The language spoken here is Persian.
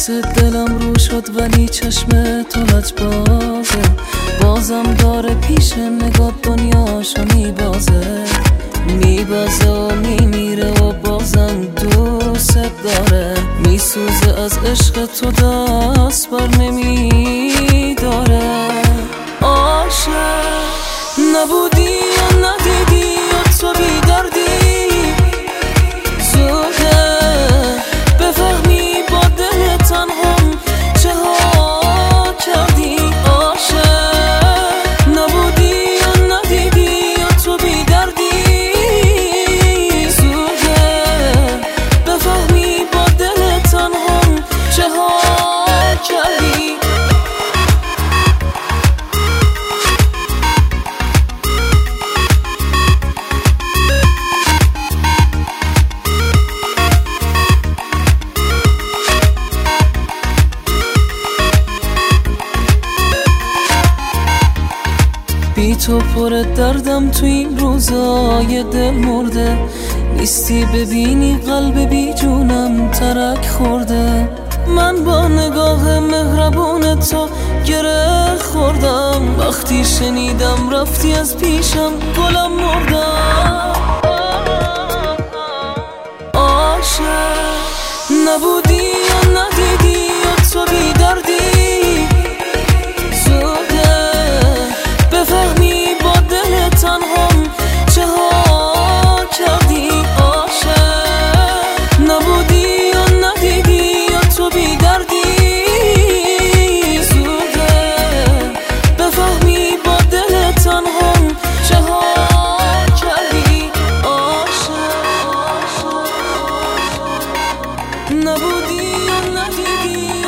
عکس دلم رو شد ولی چشم تو لجبازه، بازم داره پیش نگاه دنیاشو میبازه و میمیره و بازم دوست داره، میسوزه از عشق تو دست بر نمیداره. عاشق نبودی و ندیدی و تو بیدردی، زوده بفهمی با دل تنهام چه ها کردی. عاشق نبودی و ندیدی و تو بیدردی، زوده بفهمی با دل تنهام چه ها کردی. بی تو پر دردم تو این روزای دل مرده، نیستی ببینی قلب بی جونم ترک خورده. من با نگاه مهربون تو گره خوردم، وقتی شنیدم رفتی از پیشم گلم مردم. عاشق نبودی و ندیدی و تو بیدردی، زوده بفهمی با دل تنهام چه ها کردی. عاشق نبودی و ندیدی و تو بیدردی، زوده بفهمی با دل تنهام چه ها کردی. عاشق نبودی و ندیدی